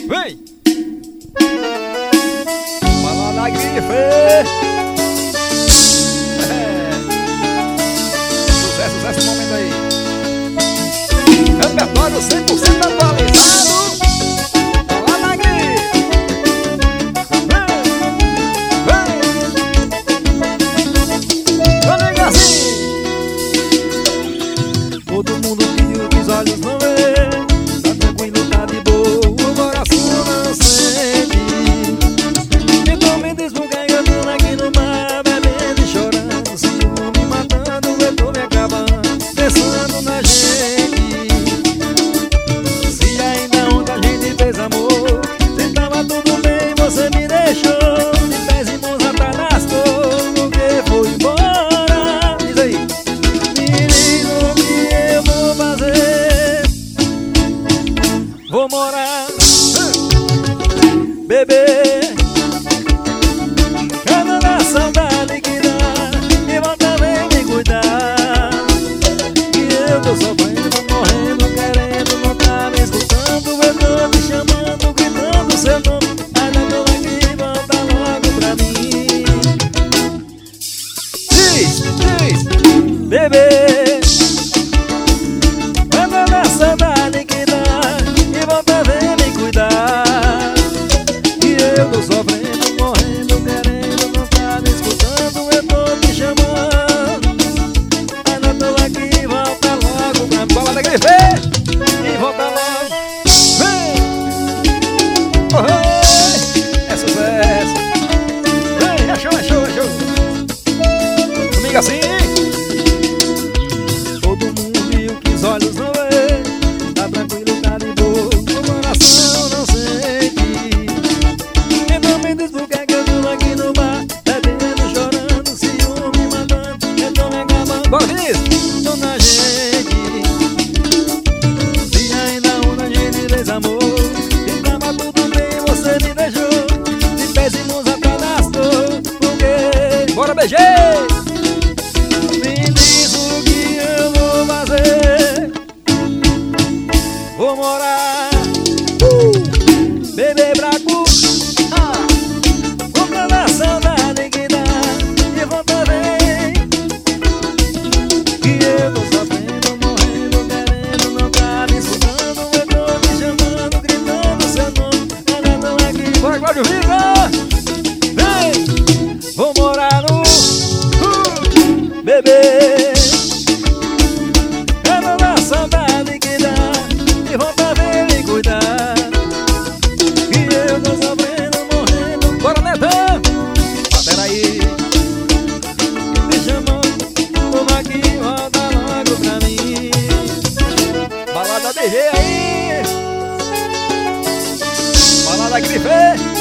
Vem! Balada Grife! Sucesso, sucesso esse momento aí. Repertório 100% atualizado. Balada Grife! Vem! Vem! Assim! Todo mundo viu que os olhos não vê. Tá tranquilo, tá de boa, o coração não sente. Então me diz por que eu tô aqui no mar, bebendo e chorando, ciúme matando, eu tô me acabando, pensando na gente. Se ainda ontem a gente fez amor, se tava tudo bem, você me deixou de pés e mãos atrás, porque foi embora. Diz aí. Vou morar, bebê, cada na saudade que dá, e volta vem me cuidar. E eu tô sofrendo, morrendo, querendo, não tá me escutando. Eu tô te chamando, gritando seu nome, ainda tô aqui, volta logo pra mim. Diz, bebê, cada na saudade que dá, volta, vem me cuidar. E eu tô sofrendo, morrendo, querendo, não tá me escutando. Eu tô te chamando, ainda tô aqui, volta logo pra mim. Balada Grife! E volta logo. Vem! Oh, é sucesso! Vem, é show, é show, é show! Domingo assim! Todo mundo viu que os olhos não vê. Tá tranquilo, tá de boa, o coração não sente. Então me diz por que eu tô aqui no bar, bebendo, chorando, ciúme matando, eu tô me acabando. Bora, Vinícius! Tô na gente. Se ainda ontem a gente fez amor, e tava tudo bem, você me deixou de pés e mãos atrás, porque Bora, BG! me diz o que eu vou fazer. Vou morar, bebê braco, volta na saudade que dá, e volta vem. Que eu tô sofrendo, morrendo, querendo, não tá me escutando. Eu tô te chamando, gritando seu nome, ainda tô aqui. Bora, Cláudio Riga! Vem, vou morar no bebê, ela na saudade que dá, e volta vem me cuidar. Que eu tô sofrendo, morrendo. Bora, Netão! Batera aí! Me chamou, tô aqui, volta logo pra mim. Balada DG aí! Balada Grife!